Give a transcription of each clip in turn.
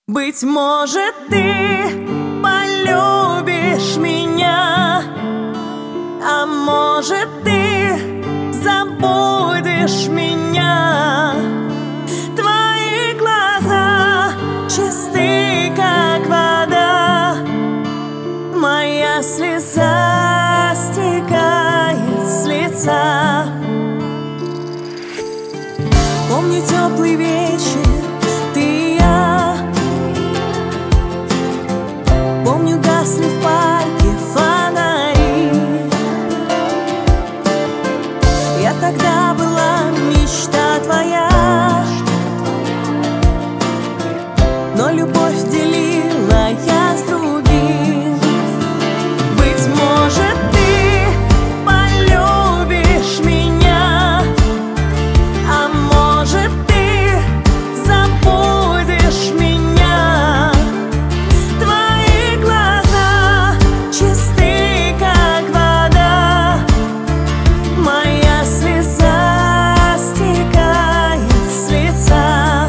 Быть может, ты полюбишь меня, а может, ты забудешь меня. Твои глаза чисты, как вода, моя слеза стекает с лица. Помню теплый вечер, ты и я. Помню, гасли в парке фонари. Я тогда была мечта твоя, но любовь делила я с другим. Быть может, ты полюбишь меня, а может, ты забудешь меня. Твои глаза чисты, как вода, моя слеза стекает с лица.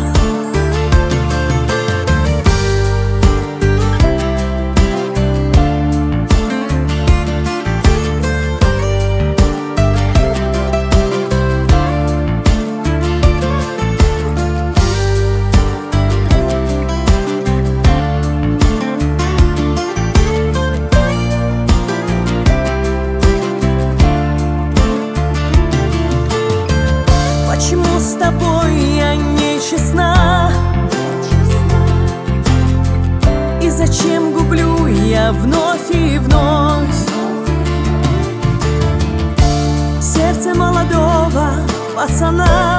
Почему с тобой я нечестна? И зачем гублю я вновь и вновь сердце молодого пацана?